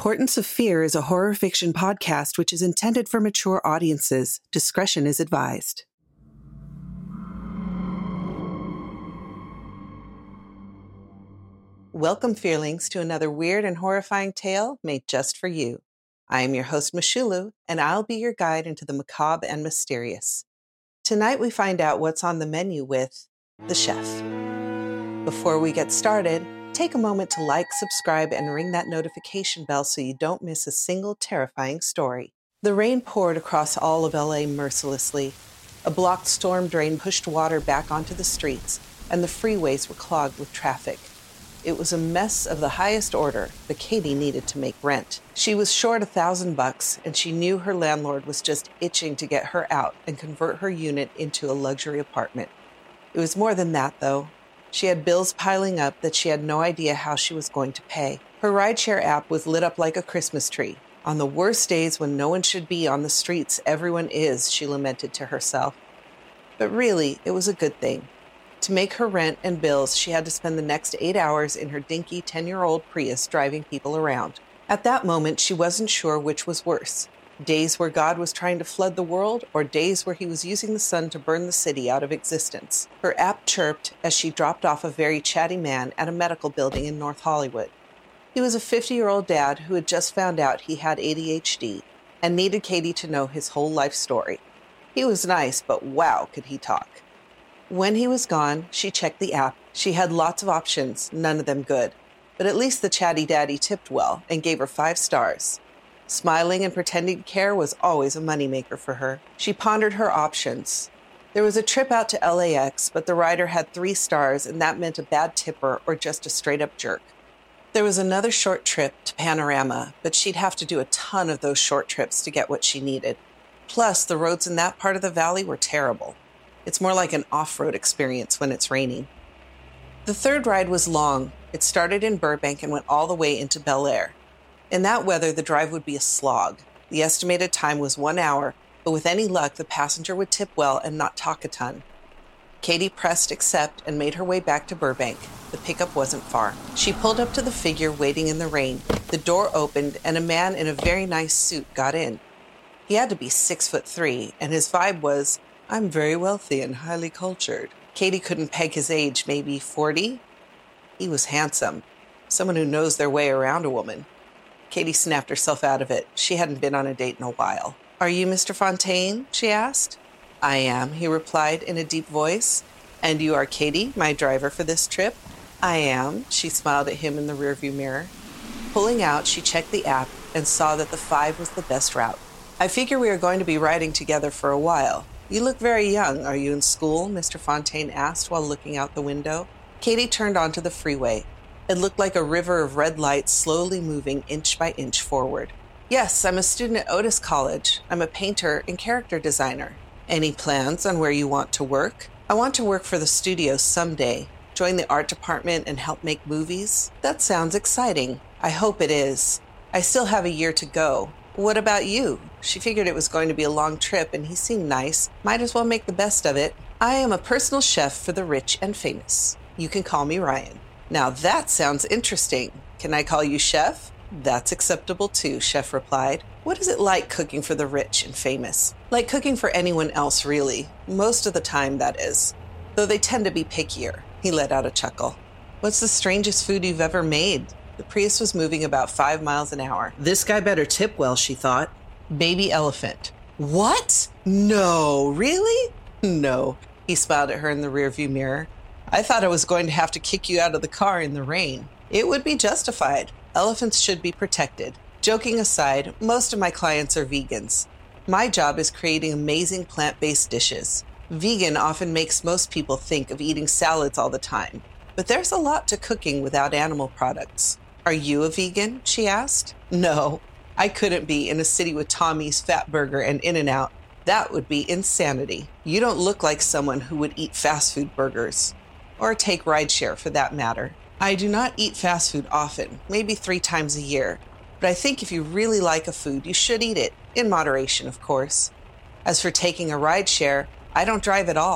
Importance of Fear is a horror fiction podcast which is intended for mature audiences. Discretion is advised. Welcome, Fearlings, to another weird and horrifying tale made just for you. I am your host, Mashulu, and I'll be your guide into the macabre and mysterious. Tonight we find out what's on the menu with The Chef. Before we get started, take a moment to like, subscribe, and ring that notification bell so you don't miss a single terrifying story. The rain poured across all of LA mercilessly. A blocked storm drain pushed water back onto the streets, and the freeways were clogged with traffic. It was a mess of the highest order, but Katie needed to make rent. She was short $1,000, and she knew her landlord was just itching to get her out and convert her unit into a luxury apartment. It was more than that, though. She had bills piling up that she had no idea how she was going to pay. Her rideshare app was lit up like a Christmas tree. On the worst days when no one should be on the streets, everyone is, she lamented to herself. But really, it was a good thing. To make her rent and bills, she had to spend the next 8 hours in her dinky 10-year-old Prius driving people around. At that moment, she wasn't sure which was worse. Days where God was trying to flood the world, or days where he was using the sun to burn the city out of existence. Her app chirped as she dropped off a very chatty man at a medical building in North Hollywood. He was a 50-year-old dad who had just found out he had ADHD and needed Katie to know his whole life story. He was nice, but wow, could he talk. When he was gone, she checked the app. She had lots of options, none of them good. But at least the chatty daddy tipped well and gave her 5 stars. Smiling and pretending to care was always a moneymaker for her. She pondered her options. There was a trip out to LAX, but the rider had 3 stars, and that meant a bad tipper or just a straight-up jerk. There was another short trip to Panorama, but she'd have to do a ton of those short trips to get what she needed. Plus, the roads in that part of the valley were terrible. It's more like an off-road experience when it's raining. The third ride was long. It started in Burbank and went all the way into Bel Air. In that weather, the drive would be a slog. The estimated time was 1 hour, but with any luck, the passenger would tip well and not talk a ton. Katie pressed accept and made her way back to Burbank. The pickup wasn't far. She pulled up to the figure waiting in the rain. The door opened, and a man in a very nice suit got in. He had to be 6'3", and his vibe was, "I'm very wealthy and highly cultured." Katie couldn't peg his age, maybe 40? He was handsome. Someone who knows their way around a woman. Katie snapped herself out of it. She hadn't been on a date in a while. "Are you Mr. Fontaine?" she asked. "I am," he replied in a deep voice. "And you are Katie, my driver for this trip?" "I am," she smiled at him in the rearview mirror. Pulling out, she checked the app and saw that the 5 was the best route. "I figure we are going to be riding together for a while. You look very young. Are you in school?" Mr. Fontaine asked while looking out the window. Katie turned onto the freeway. It looked like a river of red lights slowly moving inch by inch forward. "Yes, I'm a student at Otis College. I'm a painter and character designer." "Any plans on where you want to work?" "I want to work for the studio someday, join the art department and help make movies." "That sounds exciting. I hope it is. I still have a year to go." "What about you?" She figured it was going to be a long trip and he seemed nice. Might as well make the best of it. "I am a personal chef for the rich and famous. You can call me Ryan." "Now that sounds interesting. Can I call you Chef?" "That's acceptable too," Chef replied. "What is it like cooking for the rich and famous?" "Like cooking for anyone else, really. Most of the time, that is. Though they tend to be pickier." He let out a chuckle. "What's the strangest food you've ever made?" The Prius was moving about 5 miles an hour. This guy better tip well, she thought. "Baby elephant." "What? No, really?" "No." He smiled at her in the rearview mirror. "I thought I was going to have to kick you out of the car in the rain." "It would be justified. Elephants should be protected. Joking aside, most of my clients are vegans. My job is creating amazing plant-based dishes. Vegan often makes most people think of eating salads all the time, but there's a lot to cooking without animal products." "Are you a vegan?" she asked. "No, I couldn't be in a city with Tommy's, Fat Burger, and In-N-Out. That would be insanity. You don't look like someone who would eat fast food burgers. Or take rideshare, for that matter. I do not eat fast food often, maybe 3 times a year. But I think if you really like a food, you should eat it. In moderation, of course. As for taking a rideshare, I don't drive at all.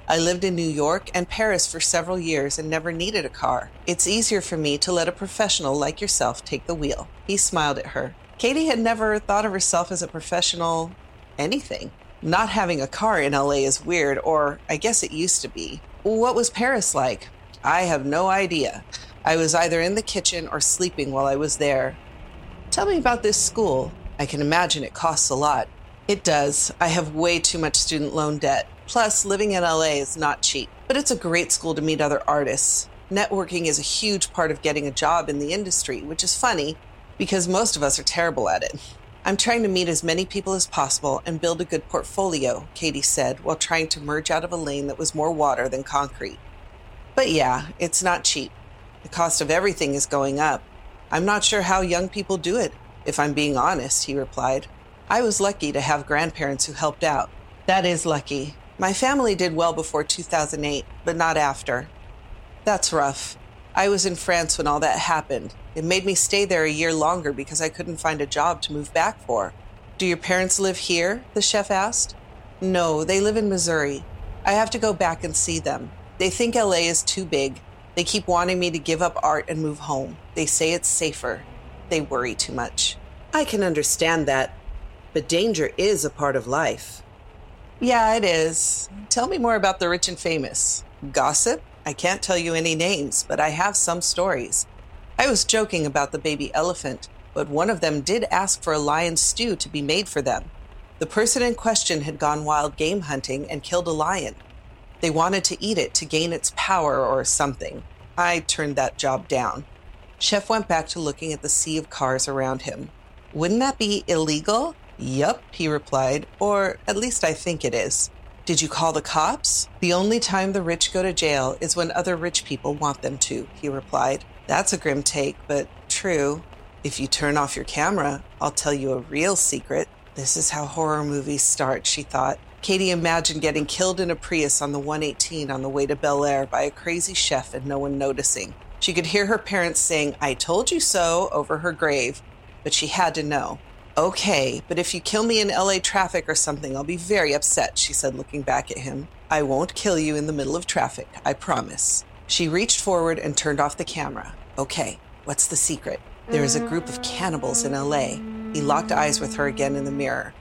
I lived in New York and Paris for several years and never needed a car. It's easier for me to let a professional like yourself take the wheel." He smiled at her. Katie had never thought of herself as a professional anything. Not having a car in LA is weird, or I guess it used to be. What was Paris like? I have no idea. I was either in the kitchen or sleeping while I was there. Tell me about this school. I can imagine it costs a lot. It does. I have way too much student loan debt. Plus, living in LA is not cheap. But it's a great school to meet other artists. Networking is a huge part of getting a job in the industry, which is funny because most of us are terrible at it. I'm trying to meet as many people as possible and build a good portfolio, Katie said, while trying to merge out of a lane that was more water than concrete. But yeah, it's not cheap. The cost of everything is going up. I'm not sure how young people do it, if I'm being honest, he replied. I was lucky to have grandparents who helped out. That is lucky. My family did well before 2008, but not after. That's rough. I was in France when all that happened. It made me stay there a year longer because I couldn't find a job to move back for. Do your parents live here? The chef asked. No, they live in Missouri. I have to go back and see them. They think LA is too big. They keep wanting me to give up art and move home. They say it's safer. They worry too much. I can understand that, but danger is a part of life. Yeah, it is. Tell me more about the rich and famous. Gossip? I can't tell you any names, but I have some stories. I was joking about the baby elephant, but one of them did ask for a lion stew to be made for them. The person in question had gone wild game hunting and killed a lion. They wanted to eat it to gain its power or something. I turned that job down. Chef went back to looking at the sea of cars around him. Wouldn't that be illegal? Yup, he replied, or at least I think it is. Did you call the cops? The only time the rich go to jail is when other rich people want them to, he replied. That's a grim take, but true. If you turn off your camera, I'll tell you a real secret. This is how horror movies start, she thought. Katie imagined getting killed in a Prius on the 118 on the way to Bel Air by a crazy chef and no one noticing. She could hear her parents saying, "I told you so," over her grave, but she had to know. Okay, but if you kill me in LA traffic or something, I'll be very upset, she said, looking back at him. I won't kill you in the middle of traffic, I promise. She reached forward and turned off the camera. Okay, what's the secret? There is a group of cannibals in LA. He locked eyes with her again in the mirror.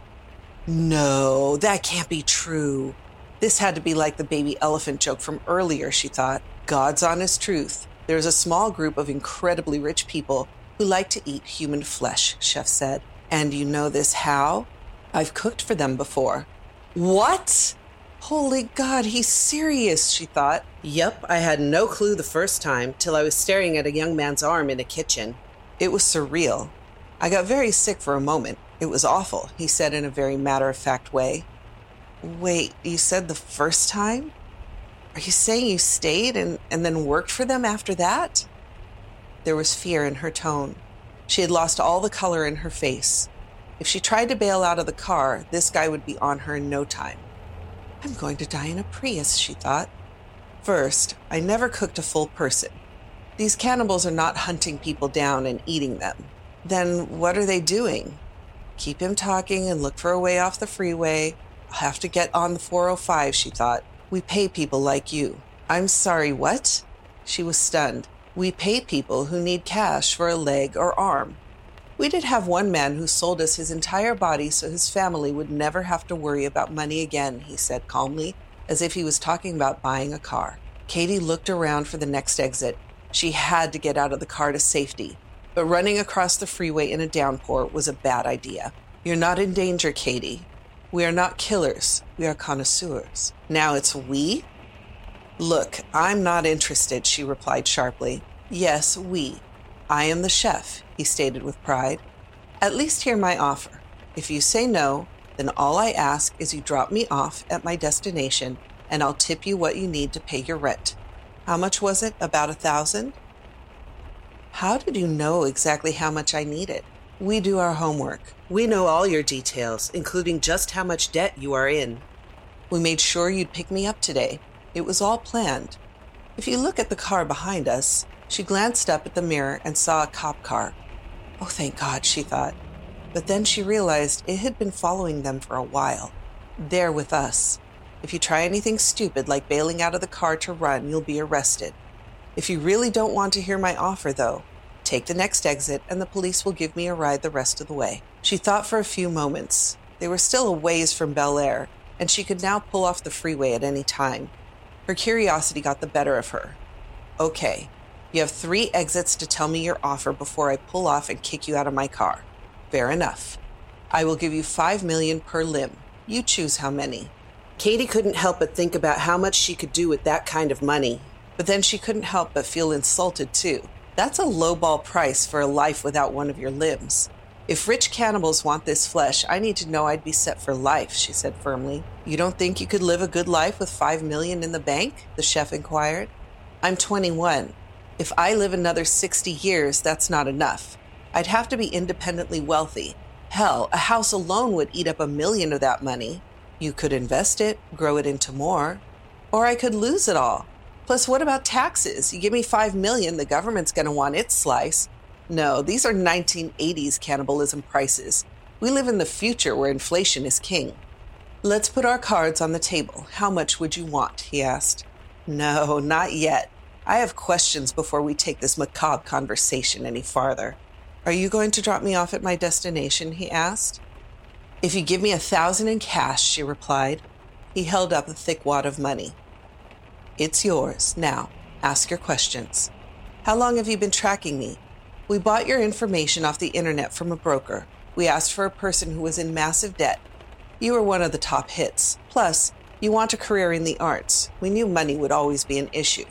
No, that can't be true. This had to be like the baby elephant joke from earlier, she thought. God's honest truth. There is a small group of incredibly rich people who like to eat human flesh, Chef said. And you know this how? I've cooked for them before. What? Holy God, he's serious, she thought. Yep, I had no clue the first time till I was staring at a young man's arm in a kitchen. It was surreal. I got very sick for a moment. It was awful, he said in a very matter-of-fact way. Wait, you said the first time? Are you saying you stayed and then worked for them after that? There was fear in her tone. She had lost all the color in her face. If she tried to bail out of the car, this guy would be on her in no time. I'm going to die in a Prius, she thought. First, I never cooked a full person. These cannibals are not hunting people down and eating them. Then what are they doing? Keep him talking and look for a way off the freeway. I'll have to get on the 405, she thought. We pay people like you. I'm sorry, what? She was stunned. We pay people who need cash for a leg or arm. We did have one man who sold us his entire body so his family would never have to worry about money again, he said calmly, as if he was talking about buying a car. Katie looked around for the next exit. She had to get out of the car to safety, but running across the freeway in a downpour was a bad idea. You're not in danger, Katie. We are not killers. We are connoisseurs. Now it's we? Look, I'm not interested, she replied sharply. Yes, we. I am the chef, he stated with pride. At least hear my offer. If you say no, then all I ask is you drop me off at my destination and I'll tip you what you need to pay your rent. How much was it? About 1,000? How did you know exactly how much I needed? We do our homework. We know all your details, including just how much debt you are in. We made sure you'd pick me up today. It was all planned. If you look at the car behind us, she glanced up at the mirror and saw a cop car. Oh, thank God, she thought. But then she realized it had been following them for a while. There with us. If you try anything stupid like bailing out of the car to run, you'll be arrested. If you really don't want to hear my offer, though, take the next exit and the police will give me a ride the rest of the way." She thought for a few moments. They were still a ways from Bel Air, and she could now pull off the freeway at any time. Her curiosity got the better of her. "Okay, you have 3 exits to tell me your offer before I pull off and kick you out of my car." "Fair enough. I will give you $5 million per limb. You choose how many." Katie couldn't help but think about how much she could do with that kind of money. But then she couldn't help but feel insulted, too. That's a lowball price for a life without one of your limbs. "If rich cannibals want this flesh, I need to know I'd be set for life," she said firmly. "You don't think you could live a good life with $5 million in the bank?" the chef inquired. "I'm 21. If I live another 60 years, that's not enough. I'd have to be independently wealthy. Hell, a house alone would eat up $1 million of that money. You could invest it, grow it into more. Or I could lose it all. Plus, what about taxes? You give me $5 million, the government's going to want its slice. No, these are 1980s cannibalism prices. We live in the future where inflation is king." "Let's put our cards on the table. How much would you want?" he asked. "No, not yet. I have questions before we take this macabre conversation any farther." "Are you going to drop me off at my destination?" he asked. "If you give me $1,000 in cash," she replied. He held up a thick wad of money. "It's yours. Now, ask your questions." "How long have you been tracking me?" "We bought your information off the internet from a broker. We asked for a person who was in massive debt. You were one of the top hits. Plus, you want a career in the arts. We knew money would always be an issue."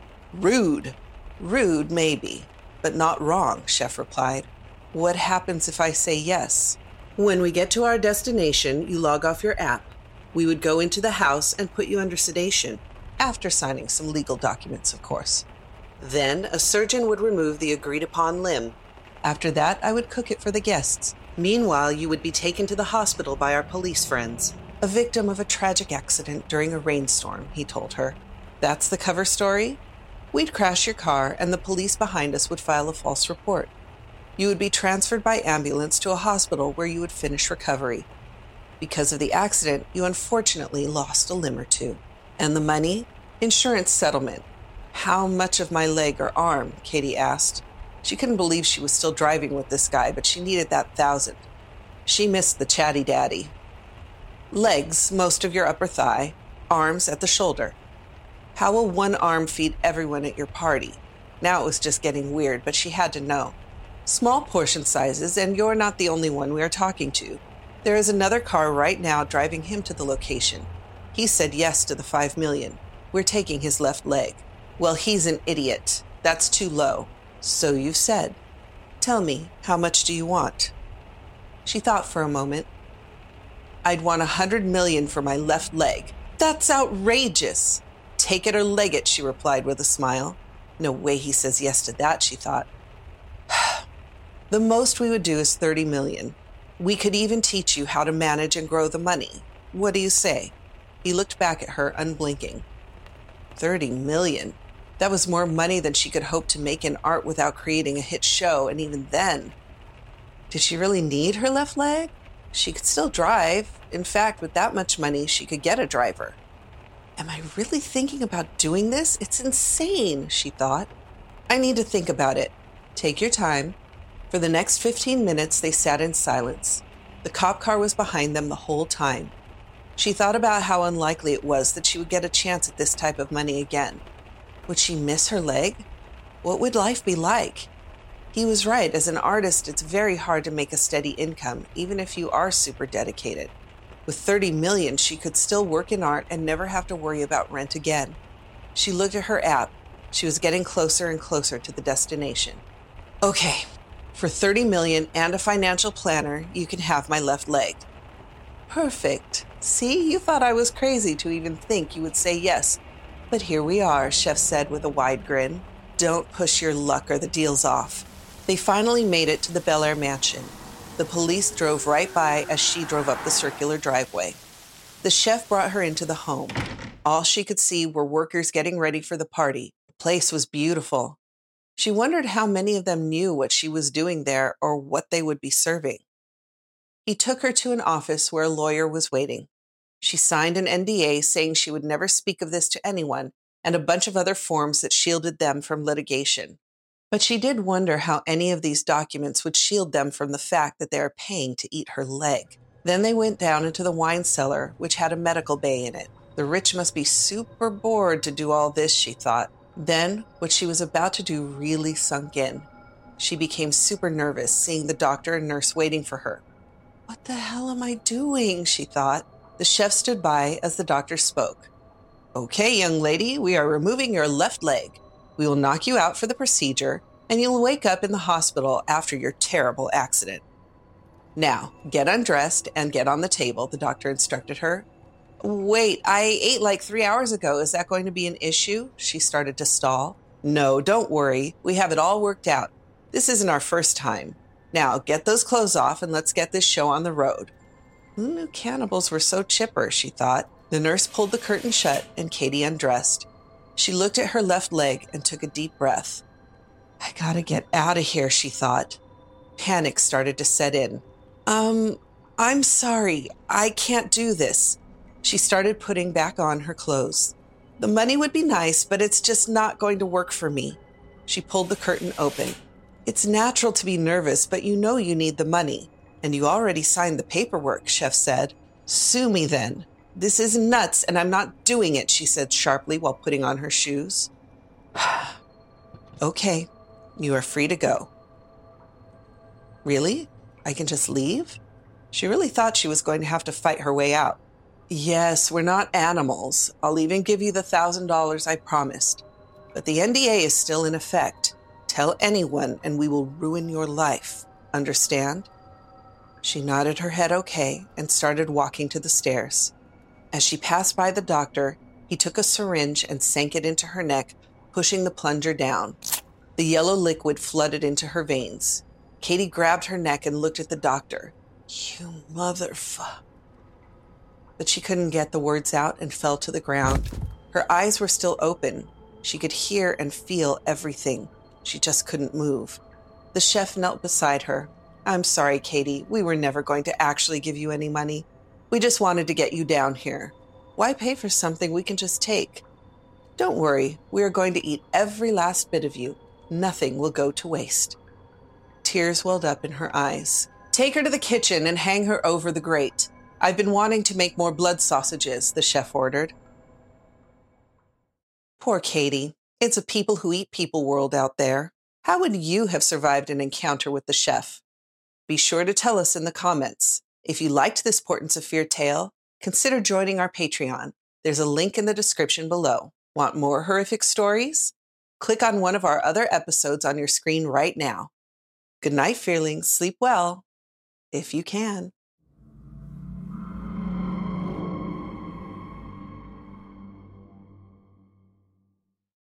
"Rude." "Rude, maybe, but not wrong," Chef replied. "What happens if I say yes?" "When we get to our destination, you log off your app. We would go into the house and put you under sedation, after signing some legal documents, of course. Then a surgeon would remove the agreed-upon limb. After that, I would cook it for the guests. Meanwhile, you would be taken to the hospital by our police friends. A victim of a tragic accident during a rainstorm," he told her. "That's the cover story? We'd crash your car, and the police behind us would file a false report. You would be transferred by ambulance to a hospital where you would finish recovery. Because of the accident, you unfortunately lost a limb or two. And the money? Insurance settlement." "How much of my leg or arm?" Katie asked. She couldn't believe she was still driving with this guy, but she needed that 1,000. She missed the chatty daddy. "Legs, most of your upper thigh. Arms at the shoulder." "How will one arm feed everyone at your party?" Now it was just getting weird, but she had to know. "Small portion sizes, and you're not the only one we are talking to. There is another car right now driving him to the location. He said yes to the $5 million. We're taking his left leg." "Well, he's an idiot. That's too low." "So you've said. Tell me, how much do you want?" She thought for a moment. "I'd want $100 million for my left leg." "That's outrageous." "Take it or leg it," she replied with a smile. No way he says yes to that, she thought. "The most we would do is $30 million. We could even teach you how to manage and grow the money. What do you say?" He looked back at her, unblinking. $30 million. That was more money than she could hope to make in art without creating a hit show, and even then. Did she really need her left leg? She could still drive. In fact, with that much money, she could get a driver. Am I really thinking about doing this? It's insane, she thought. I need to think about it. Take your time. For the next 15 minutes, they sat in silence. The cop car was behind them the whole time. She thought about how unlikely it was that she would get a chance at this type of money again. Would she miss her leg? What would life be like? He was right. As an artist, it's very hard to make a steady income, even if you are super dedicated. With $30 million, she could still work in art and never have to worry about rent again. She looked at her app. She was getting closer and closer to the destination. Okay, for $30 million and a financial planner, you can have my left leg. Perfect. See, you thought I was crazy to even think you would say yes. But here we are, Chef said with a wide grin. Don't push your luck or the deal's off. They finally made it to the Bel Air mansion. The police drove right by as she drove up the circular driveway. The chef brought her into the home. All she could see were workers getting ready for the party. The place was beautiful. She wondered how many of them knew what she was doing there or what they would be serving. He took her to an office where a lawyer was waiting. She signed an NDA saying she would never speak of this to anyone, and a bunch of other forms that shielded them from litigation. But she did wonder how any of these documents would shield them from the fact that they are paying to eat her leg. Then they went down into the wine cellar, which had a medical bay in it. The rich must be super bored to do all this, she thought. Then, what she was about to do really sunk in. She became super nervous, seeing the doctor and nurse waiting for her. What the hell am I doing? She thought. The chef stood by as the doctor spoke. Okay, young lady, we are removing your left leg. We will knock you out for the procedure, and you'll wake up in the hospital after your terrible accident. Now, get undressed and get on the table, the doctor instructed her. Wait, I ate like 3 hours ago. Is that going to be an issue? She started to stall. No, don't worry. We have it all worked out. This isn't our first time. Now, get those clothes off and let's get this show on the road. Who knew cannibals were so chipper, she thought. The nurse pulled the curtain shut and Katie undressed. She looked at her left leg and took a deep breath. I gotta get out of here, she thought. Panic started to set in. I'm sorry. I can't do this. She started putting back on her clothes. The money would be nice, but it's just not going to work for me. She pulled the curtain open. It's natural to be nervous, but you know you need the money. And you already signed the paperwork, Chef said. Sue me then. This is nuts, and I'm not doing it, she said sharply while putting on her shoes. Okay, you are free to go. Really? I can just leave? She really thought she was going to have to fight her way out. Yes, we're not animals. I'll even give you the $1,000 I promised. But the NDA is still in effect. Tell anyone and we will ruin your life. Understand? She nodded her head okay and started walking to the stairs. As she passed by the doctor, he took a syringe and sank it into her neck, pushing the plunger down. The yellow liquid flooded into her veins. Katie grabbed her neck and looked at the doctor. You motherfucker. But she couldn't get the words out and fell to the ground. Her eyes were still open. She could hear and feel everything. She just couldn't move. The chef knelt beside her. I'm sorry, Katie. We were never going to actually give you any money. We just wanted to get you down here. Why pay for something we can just take? Don't worry. We are going to eat every last bit of you. Nothing will go to waste. Tears welled up in her eyes. Take her to the kitchen and hang her over the grate. I've been wanting to make more blood sausages, the chef ordered. Poor Katie. It's a people who eat people world out there. How would you have survived an encounter with the chef? Be sure to tell us in the comments. If you liked this Portents of Fear tale, consider joining our Patreon. There's a link in the description below. Want more horrific stories? Click on one of our other episodes on your screen right now. Good night, Fearlings. Sleep well, if you can.